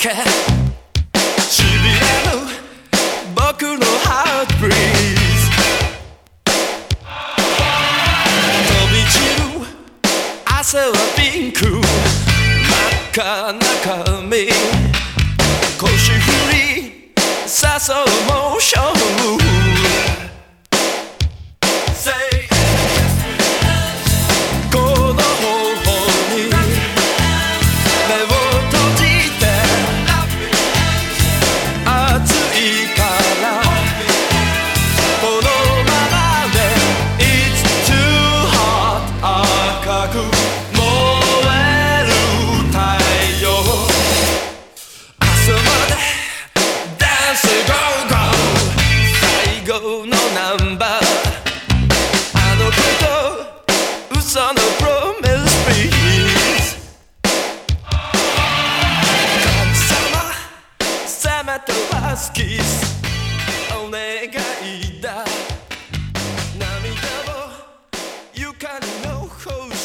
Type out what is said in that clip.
けしびれる僕のハートブリーズ飛び散る汗はピンク真っ赤な髪腰振り誘うモーションこの方法に目を閉じて熱いからこのままで It's too hot 赤く燃える太陽朝まで Dance go go 最後のナンバーあの子と嘘のプロミスピース神様せめてラスキスお願いだ涙を床に残る